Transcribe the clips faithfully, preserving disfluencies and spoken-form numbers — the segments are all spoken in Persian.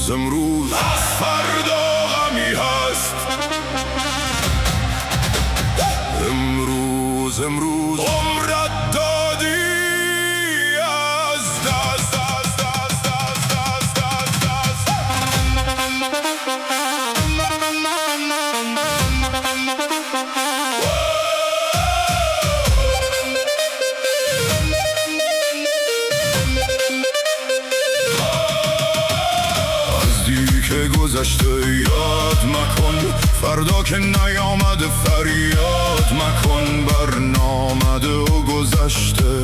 امروز فردا غمی هست. امروز امروز عمرت دادی از دست دست دست دست دست دست دست. که گذشته یاد مکن، فردا که نیامده فریاد مکن. بر نامده و گذشته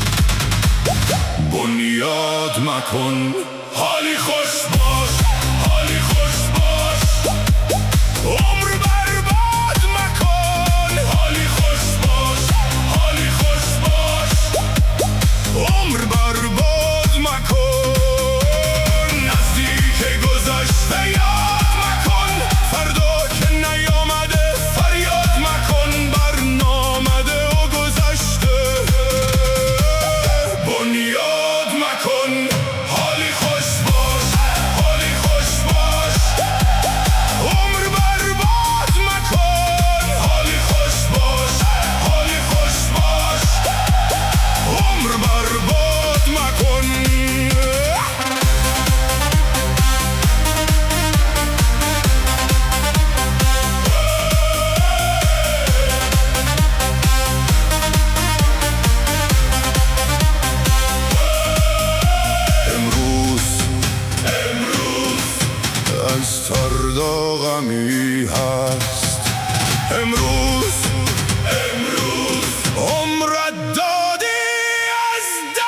بنیاد مکن. حالی خوش باش، حالی خوش باش، عمر برباد مکن. حالی خوش باش، حالی خوش باش، عمر برباد مکن. یاد مکن، فردا که نیامده فریاد مکن. بر نامده و گذشته بنیاد مکن. حالی خوش باش، حالی خوش باش، عمر برباد مکن. حالی خوش باش، حالی خوش باش، عمر برباد مکن. از فردا غمی هست. امروز امروز عمرت دادی از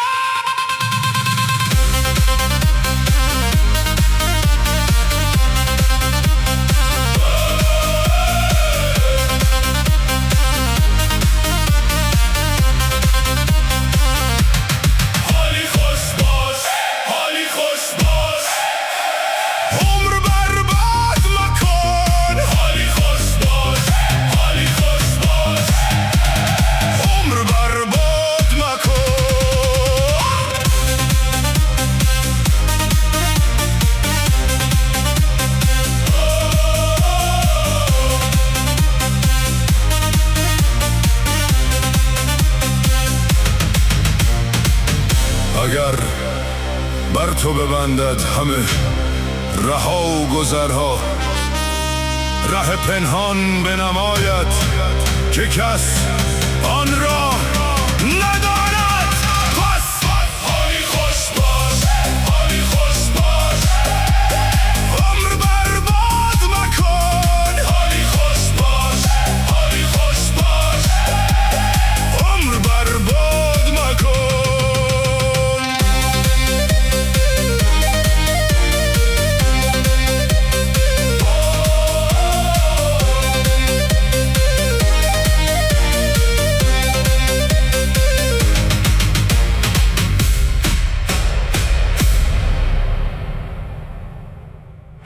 حالی خوش باش، حالی خوش باش، عمر برباد مکن. حالی خوش باش، حالی خوش باش، عمر برباد مکن. اگر بر تو ببندد همه رها و گذرها، ره پنهان بنماید که کس